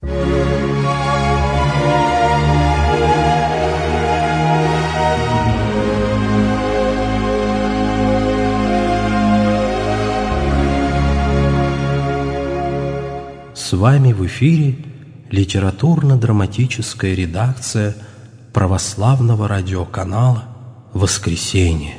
С вами в эфире литературно-драматическая редакция православного радиоканала «Воскресенье».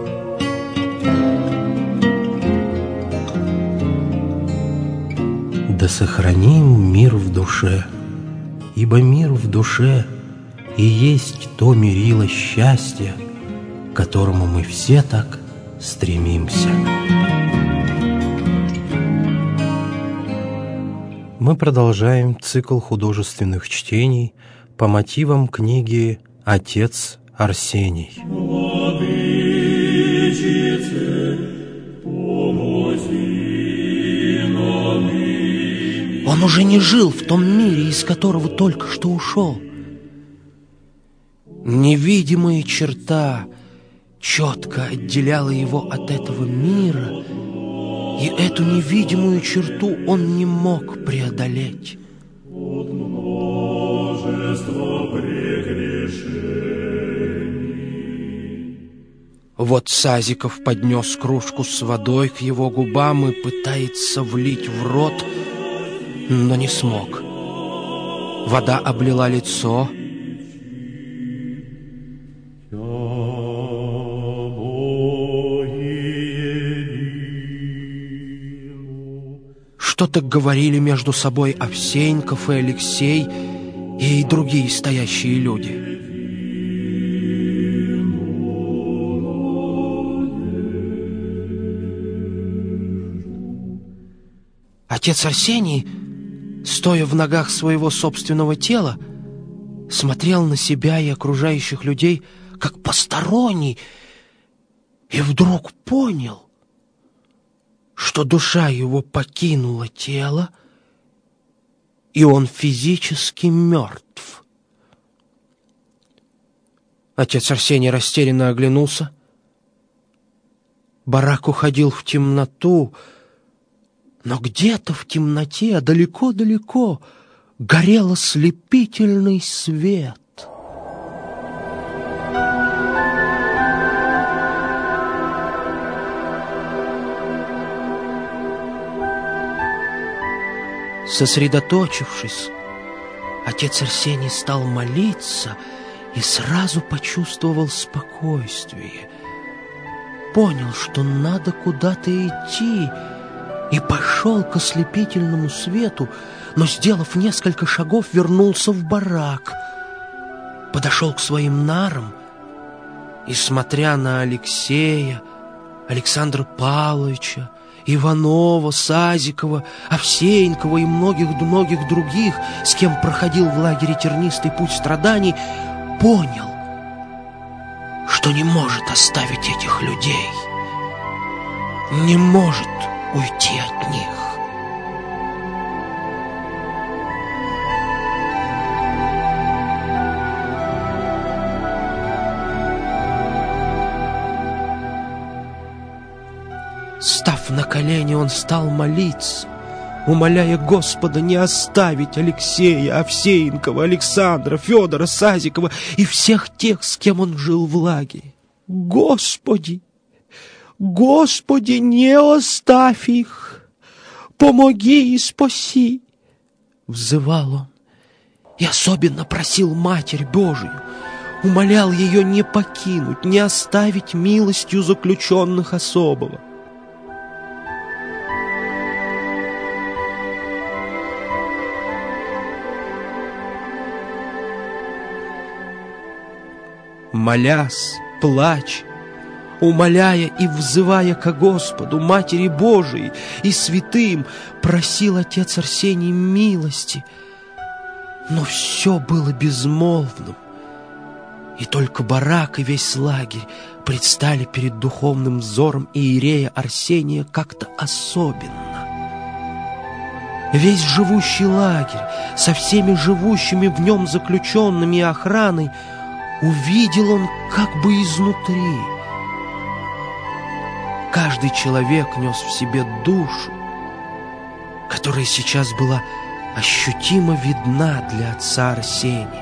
Да сохраним мир в душе, ибо мир в душе и есть то мерило счастья, к которому мы все так стремимся. Мы продолжаем цикл художественных чтений по мотивам книги «Отец Арсений». Он уже не жил в том мире, из которого только что ушел. Невидимая черта четко отделяла его от этого мира, и эту невидимую черту он не мог преодолеть. Вот Сазиков поднес кружку с водой к его губам и пытается влить в рот, но не смог. Вода облила лицо. Что-то говорили между собой Овсеенков и Алексей и другие стоящие люди. Отец Арсений, стоя в ногах своего собственного тела, смотрел на себя и окружающих людей как посторонний, и вдруг понял, что душа его покинула тело, и он физически мертв. Отец Арсений растерянно оглянулся. Барак уходил в темноту, но где-то в темноте, далеко-далеко, горел ослепительный свет. Сосредоточившись, отец Арсений стал молиться и сразу почувствовал спокойствие. Понял, что надо куда-то идти, и пошел к ослепительному свету, но, сделав несколько шагов, вернулся в барак. Подошел к своим нарам и, смотря на Алексея, Александра Павловича, Иванова, Сазикова, Овсеенкова и многих других, с кем проходил в лагере тернистый путь страданий, понял, что не может оставить этих людей, не может уйти от них. Став на колени, он стал молиться, умоляя Господа не оставить Алексея, Овсеенкова, Александра, Федора, Сазикова и всех тех, с кем он жил в лагере. Господи, Господи, не оставь их, помоги и спаси, взывал он. И особенно просил Матерь Божию, умолял ее не покинуть, не оставить милостью заключенных особого. Молясь, плача, умоляя и взывая ко Господу, Матери Божией и святым, просил отец Арсений милости. Но все было безмолвным, и только барак и весь лагерь предстали перед духовным взором иерея Арсения как-то особенно. Весь живущий лагерь со всеми живущими в нем заключенными и охраной увидел он как бы изнутри. Каждый человек нес в себе душу, которая сейчас была ощутимо видна для отца Арсения.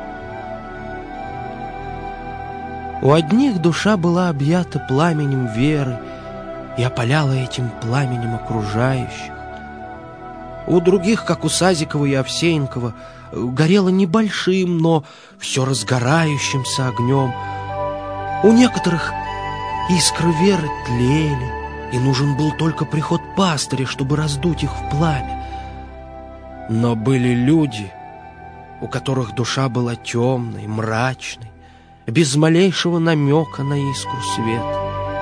У одних душа была объята пламенем веры и опаляла этим пламенем окружающих. У других, как у Сазикова и Овсеенкова, горело небольшим, но все разгорающимся огнем. У некоторых искры веры тлели, и нужен был только приход пастыря, чтобы раздуть их в пламя. Но были люди, у которых душа была темной, мрачной, без малейшего намека на искру света.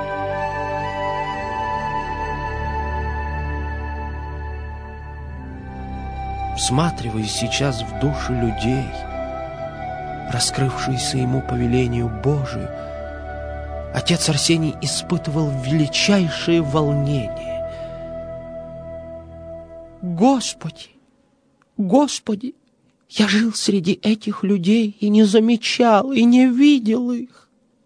Всматриваясь сейчас в души людей, раскрывшиеся ему по велению Божию, отец Арсений испытывал величайшее волнение. «Господи, Господи, я жил среди этих людей и не замечал, и не видел их.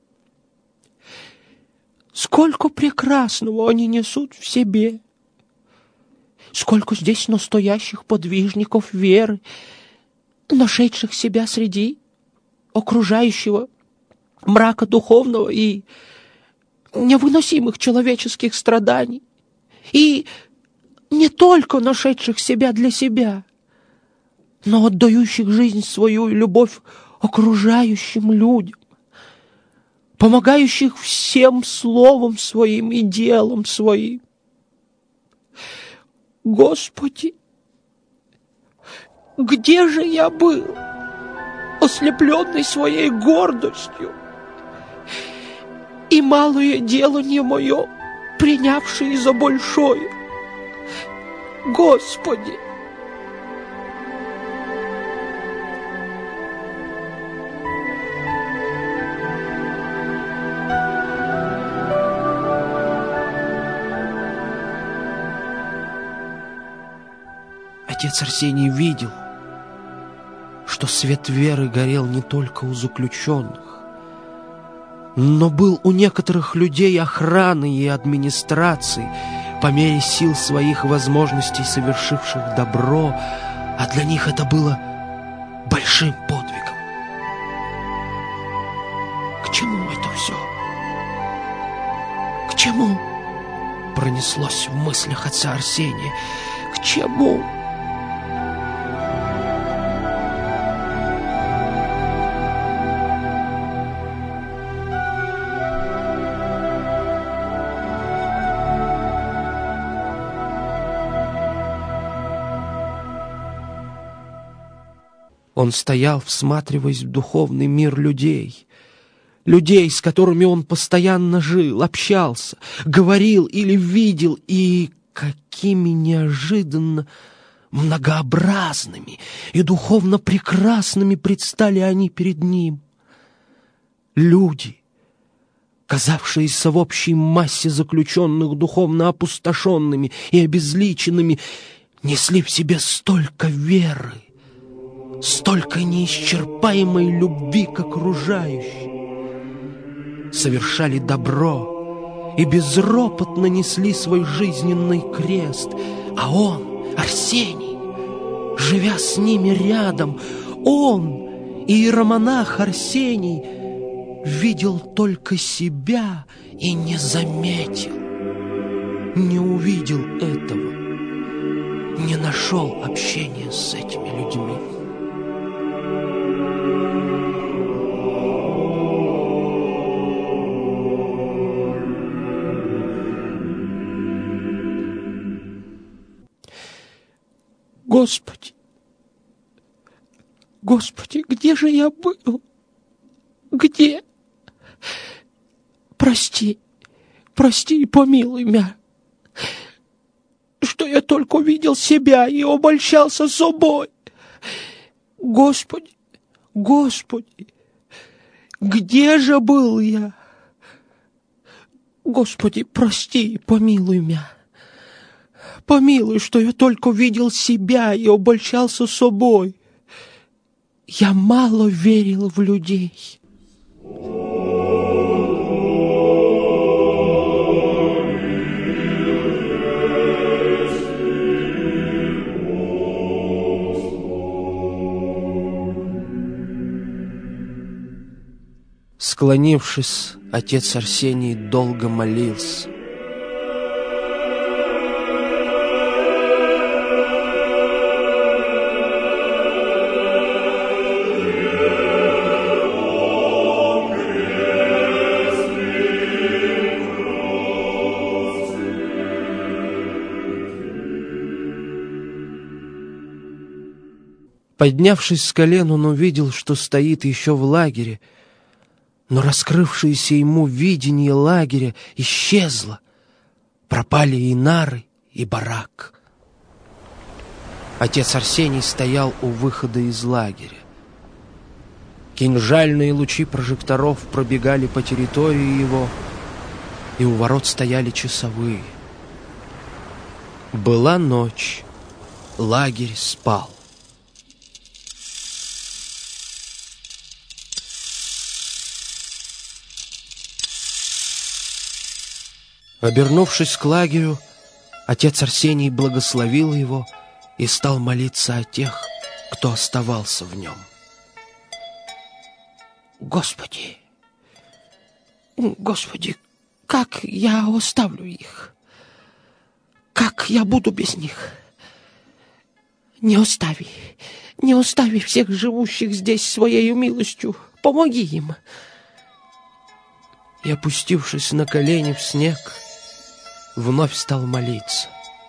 Сколько прекрасного они несут в себе! Сколько здесь настоящих подвижников веры, нашедших себя среди окружающего мрака духовного и невыносимых человеческих страданий, и не только нашедших себя для себя, но отдающих жизнь свою и любовь окружающим людям, помогающих всем словом своим и делом своим. Господи, где же я был, ослепленный своей гордостью, и малое делание мое, принявшее за большое? Господи! Отец Арсений видел, что свет веры горел не только у заключенных, но был у некоторых людей охраны и администрации, по мере сил своих возможностей совершивших добро, а для них это было большим подвигом. К чему это все? К чему? Пронеслось в мыслях отца Арсения. К чему? Он стоял, всматриваясь в духовный мир людей, с которыми он постоянно жил, общался, говорил или видел, и какими неожиданно многообразными и духовно прекрасными предстали они перед ним. Люди, казавшиеся в общей массе заключенных духовно опустошенными и обезличенными, несли в себе столько веры, столько неисчерпаемой любви к окружающим, совершали добро и безропотно несли свой жизненный крест, а он, Арсений, живя с ними рядом, он, иеромонах Арсений, видел только себя и не заметил, не увидел этого, не нашел общения с этими людьми. Господи, Господи, где же я был? Где? Прости, прости и помилуй меня, что я только увидел себя и обольщался собой. Господи, Господи, где же был я? Господи, прости и помилуй меня. Помилуй, что я только видел себя и обольщался собой. Я мало верил в людей. Склонившись, отец Арсений долго молился. Поднявшись с колен, он увидел, что стоит еще в лагере, но раскрывшееся ему видение лагеря исчезло. Пропали и нары, и барак. Отец Арсений стоял у выхода из лагеря. Кинжальные лучи прожекторов пробегали по территории его, и у ворот стояли часовые. Была ночь, лагерь спал. Обернувшись к лагерю, отец Арсений благословил его и стал молиться о тех, кто оставался в нем. Господи, Господи, как я оставлю их? Как я буду без них? Не остави всех живущих здесь своею милостью, помоги им. И, опустившись на колени в снег, вновь стал молиться.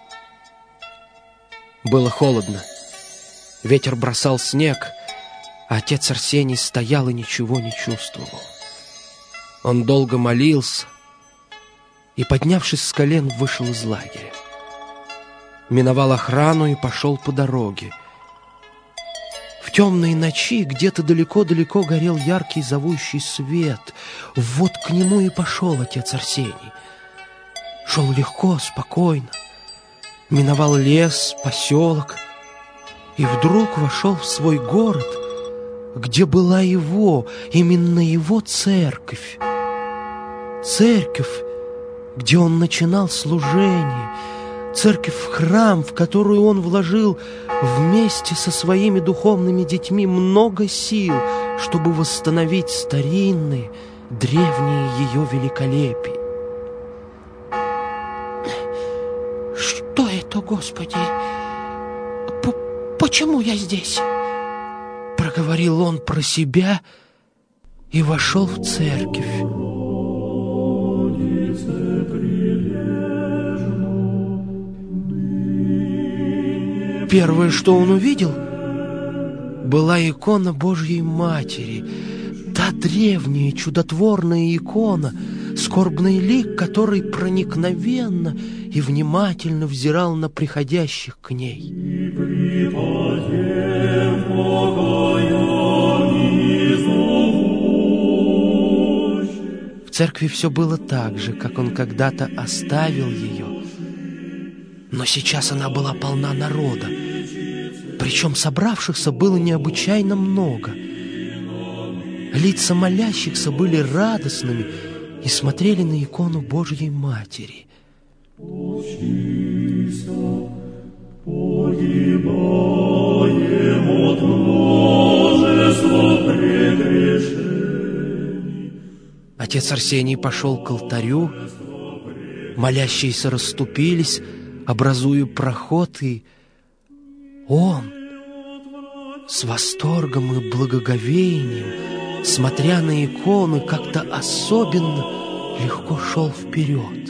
Было холодно. Ветер бросал снег, а отец Арсений стоял и ничего не чувствовал. Он долго молился и, поднявшись с колен, вышел из лагеря. Миновал охрану и пошел по дороге. В темной ночи где-то далеко-далеко горел яркий зовущий свет. Вот к нему и пошел отец Арсений. Шел легко, спокойно, миновал лес, поселок, и вдруг вошел в свой город, где была именно его церковь. Церковь, где он начинал служение, церковь-храм, в которую он вложил вместе со своими духовными детьми много сил, чтобы восстановить старинные, древние ее великолепие. Что это, Господи? Почему я здесь? Проговорил он про себя и вошел в церковь. Первое, что он увидел, была икона Божьей Матери, та древняя чудотворная икона, скорбный лик, который проникновенно и внимательно взирал на приходящих к ней. В церкви все было так же, как он когда-то оставил ее, но сейчас она была полна народа, причем собравшихся было необычайно много. Лица молящихся были радостными и смотрели на икону Божьей Матери. Отец Арсений пошел к алтарю, молящиеся расступились, образуя проход, и он с восторгом и благоговением, смотря на иконы, как-то особенно легко шел вперед.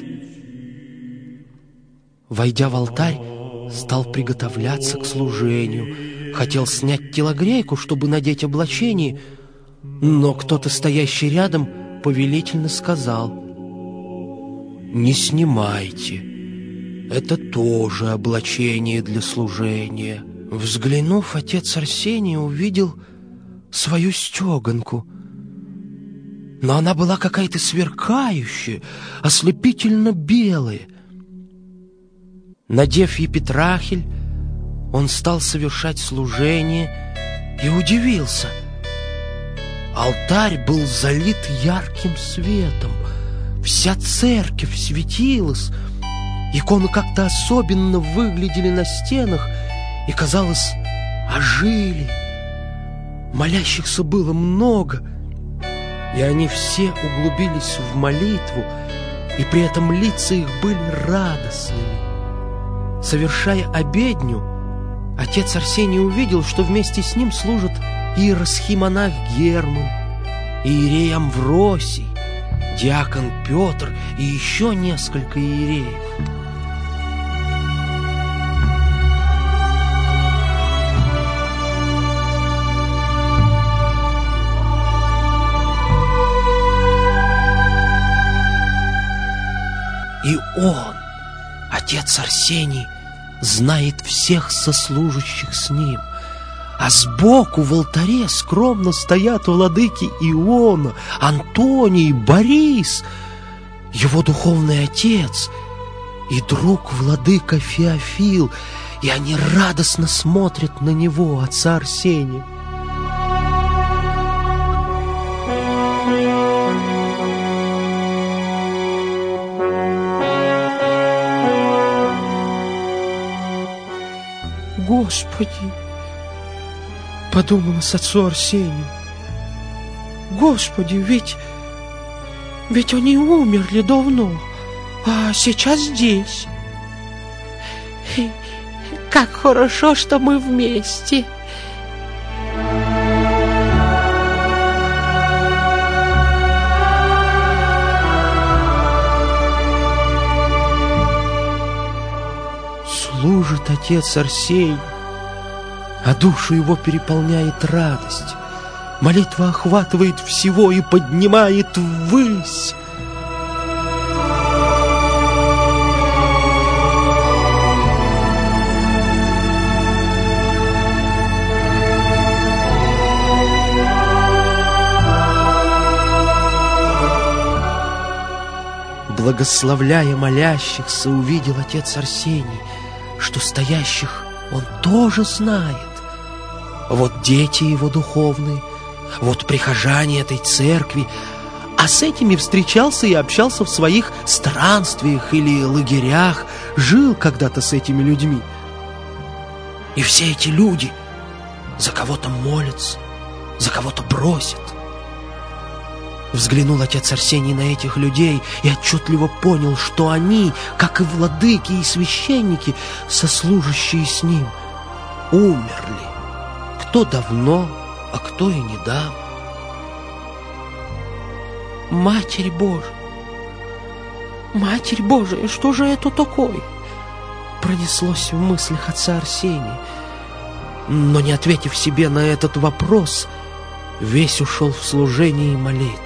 Войдя в алтарь, стал приготовляться к служению, хотел снять телогрейку, чтобы надеть облачение, но кто-то, стоящий рядом, повелительно сказал: «Не снимайте, это тоже облачение для служения». Взглянув, отец Арсений увидел свою стеганку, но она была какая-то сверкающая, ослепительно белая. Надев епитрахиль, он стал совершать служение и удивился. Алтарь был залит ярким светом, вся церковь светилась, иконы как-то особенно выглядели на стенах и, казалось, ожили. Молящихся было много, И они все углубились в молитву, и при этом лица их были радостными. Совершая обедню, отец Арсений увидел, что вместе с ним служат иеросхимонах Герман, иерей Амвросий, диакон Петр и еще несколько иереев. И он, отец Арсений, знает всех сослужащих с ним. А сбоку в алтаре скромно стоят владыки Иона, Антоний, Борис, его духовный отец и друг владыка Феофил, и они радостно смотрят на него, отца Арсения. Господи, подумалось отцу Арсению, Господи, ведь они умерли давно, а сейчас здесь. Как хорошо, что мы вместе. Служит отец Арсений, а душу его переполняет радость. Молитва охватывает всего и поднимает ввысь. Благословляя молящихся, увидел отец Арсений, что стоящих он тоже знает. Вот дети его духовные, вот прихожане этой церкви, а с этими встречался и общался в своих странствиях или лагерях, жил когда-то с этими людьми. И все эти люди за кого-то молятся, за кого-то просят. Взглянул отец Арсений на этих людей и отчетливо понял, что они, как и владыки и священники, сослужащие с ним, умерли. Кто давно, а кто и недавно. Матерь Божия! Матерь Божия, что же это такое? Пронеслось в мыслях отца Арсения. Но не ответив себе на этот вопрос, весь ушел в служение и молитву.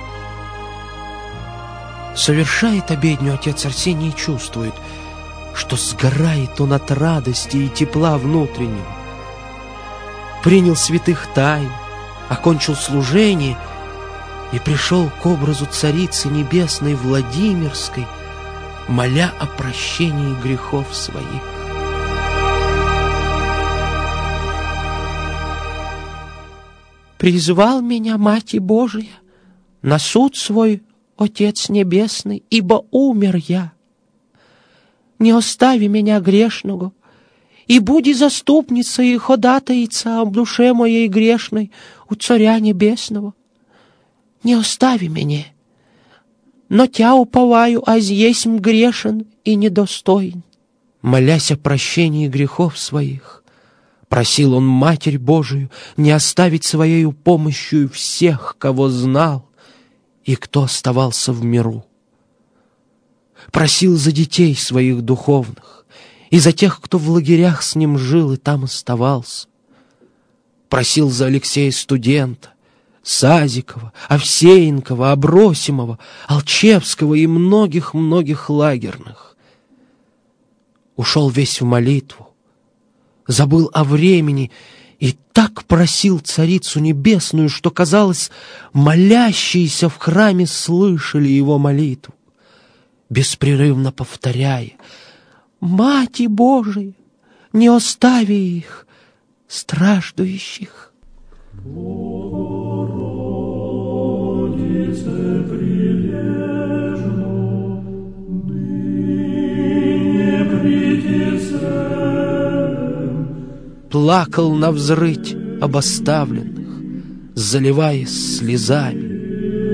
Совершает обедню отец Арсений и чувствует, что сгорает он от радости и тепла внутреннего. Принял святых тайн, окончил служение и пришел к образу Царицы Небесной Владимирской, моля о прощении грехов своих. Призвал меня, Мать Божия, на суд свой Отец Небесный, ибо умер я. Не остави меня грешного, и буди заступница и ходатайца об душе моей грешной у Царя Небесного. Не остави меня, но Тя уповаю, аз есмь грешен и недостоин. Молясь о прощении грехов своих, просил он Матерь Божию не оставить своею помощью всех, кого знал и кто оставался в миру. Просил за детей своих духовных и за тех, кто в лагерях с ним жил и там оставался. Просил за Алексея Студента, Сазикова, Овсеенкова, Абросимова, Алчевского и многих-многих лагерных. Ушел весь в молитву, забыл о времени и так просил Царицу Небесную, что, казалось, молящиеся в храме слышали его молитву, беспрерывно повторяя: «Мать Божия, не остави их, страждущих». Плакал навзрыть об оставленных, заливаясь слезами.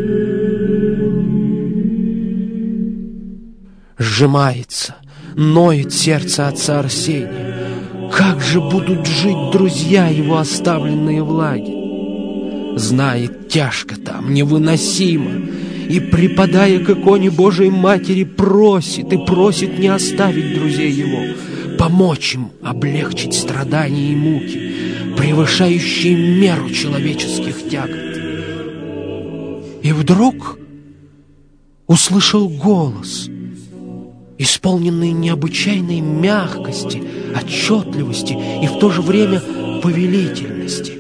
Сжимается, ноет сердце отца Арсения. Как же будут жить друзья его, оставленные в лагере? Знает, тяжко там, невыносимо, и, припадая к иконе Божией Матери, просит и просит не оставить друзей его, помочь им облегчить страдания и муки, превышающие меру человеческих тягот. И вдруг услышал голос, исполненный необычайной мягкости, отчетливости и в то же время повелительности.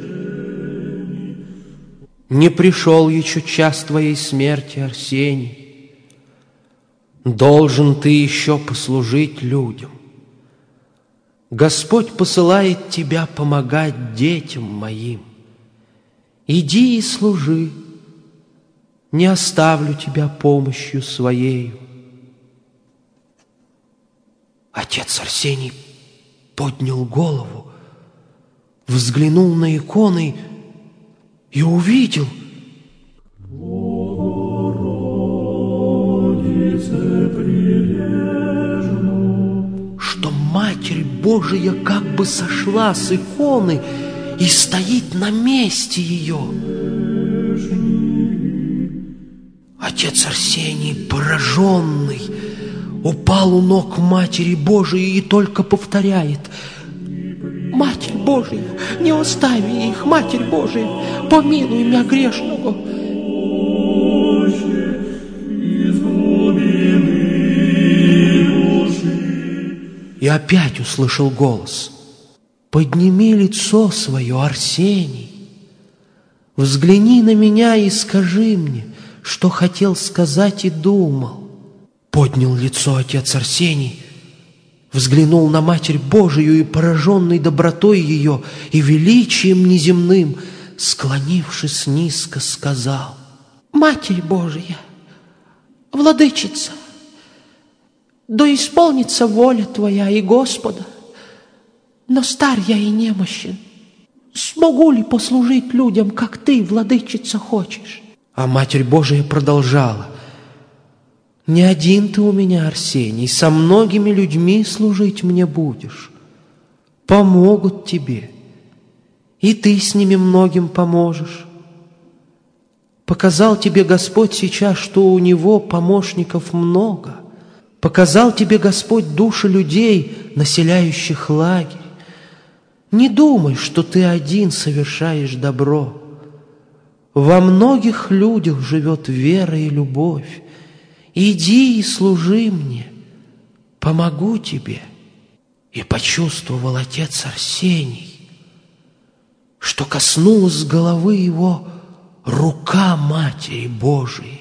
«Не пришел еще час твоей смерти, Арсений. Должен ты еще послужить людям. Господь посылает тебя помогать детям моим. Иди и служи, не оставлю тебя помощью своею». Отец Арсений поднял голову, взглянул на иконы и увидел, что Матерь Божия как бы сошла с иконы и стоит на месте ее. Отец Арсений, пораженный, упал у ног Матери Божией и только повторяет: «Матерь Божия, не остави их, Матерь Божия, помилуй меня грешного». И опять услышал голос: «Подними лицо свое, Арсений, взгляни на меня и скажи мне, что хотел сказать и думал». Поднял лицо отец Арсений, взглянул на Матерь Божию и, пораженный добротой ее и величием неземным, склонившись низко, сказал: «Матерь Божия, Владычица, да исполнится воля Твоя и Господа, но стар я и немощен. Смогу ли послужить людям, как Ты, Владычица, хочешь?» А Матерь Божия продолжала: «Не один ты у меня, Арсений, со многими людьми служить мне будешь. Помогут тебе, и ты с ними многим поможешь. Показал тебе Господь сейчас, что у Него помощников много. Показал тебе Господь души людей, населяющих лагерь. Не думай, что ты один совершаешь добро. Во многих людях живет вера и любовь. Иди и служи мне, помогу тебе». И почувствовал отец Арсений, что коснулась головы его рука Матери Божией.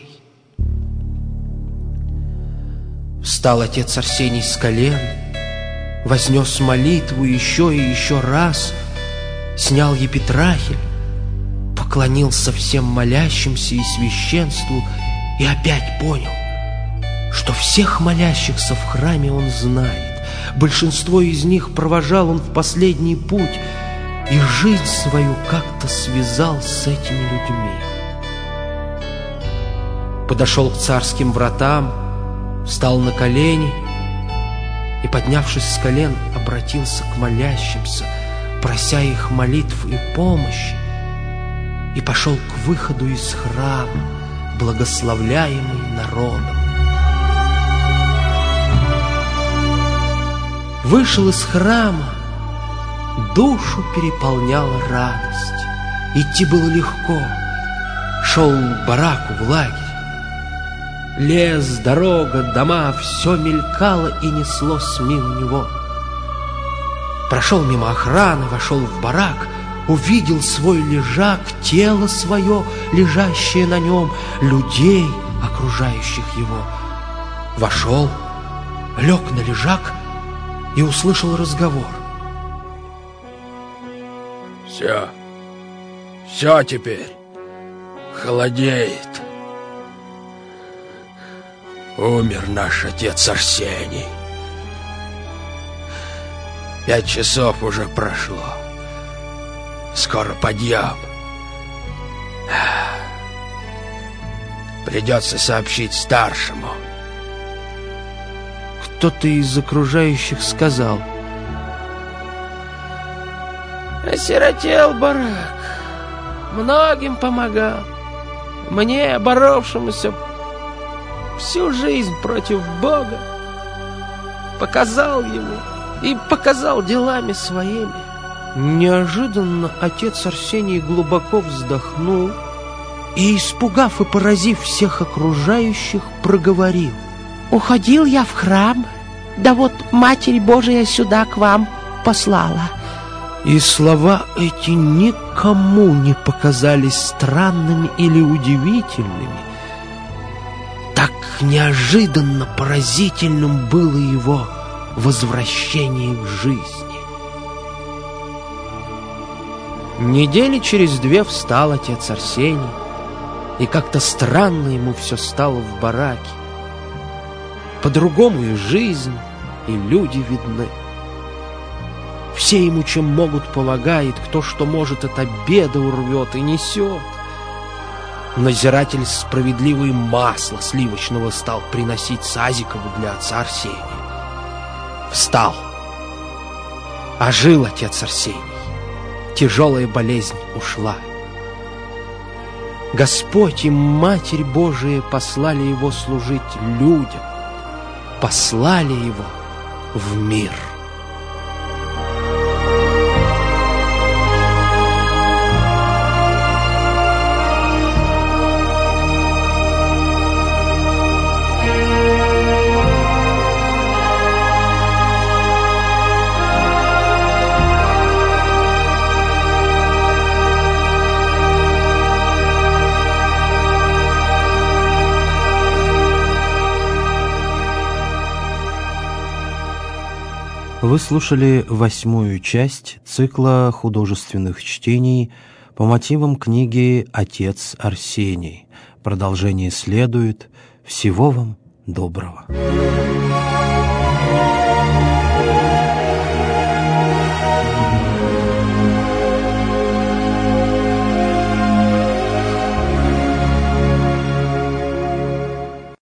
Встал отец Арсений с колен, вознес молитву еще и еще раз, снял епитрахиль, поклонился всем молящимся и священству и опять понял, что всех молящихся в храме он знает. Большинство из них провожал он в последний путь и жизнь свою как-то связал с этими людьми. Подошел к царским вратам, встал на колени и, поднявшись с колен, обратился к молящимся, прося их молитв и помощи, и пошел к выходу из храма, благословляемый народом. Вышел из храма, душу переполняла радость. Идти было легко. Шел к бараку в лагерь. Лес, дорога, дома — все мелькало и неслось мимо него. Прошел мимо охраны, вошел в барак, увидел свой лежак, тело свое, лежащее на нем, людей, окружающих его. Вошел, лег на лежак и услышал разговор. Все теперь холодеет. Умер наш отец Арсений. 5 часов уже прошло. Скоро подъем. Придется сообщить старшему. кто-то из окружающих сказал: осиротел барак, многим помогал, мне, боровшемуся всю жизнь против Бога, показал ему и показал делами своими. Неожиданно отец Арсений глубоко вздохнул и, испугав и поразив всех окружающих, проговорил: уходил я в храм, да вот Матерь Божия сюда к вам послала. И слова эти никому не показались странными или удивительными. Так неожиданно поразительным было его возвращение в жизнь. Недели через 2 встал отец Арсений, и как-то странно ему все стало в бараке. По-другому и жизнь, и люди видны. Все ему чем могут помогает, кто что может от обеда урвет и несет. Надзиратель справедливое масло сливочного стал приносить Сазикову для отца Арсения. Встал. Ожил отец Арсений. Тяжелая болезнь ушла. Господь и Матерь Божия послали его служить людям, послали его в мир. Вы слушали 8-ю часть цикла художественных чтений по мотивам книги «Отец Арсений». Продолжение следует. Всего вам доброго.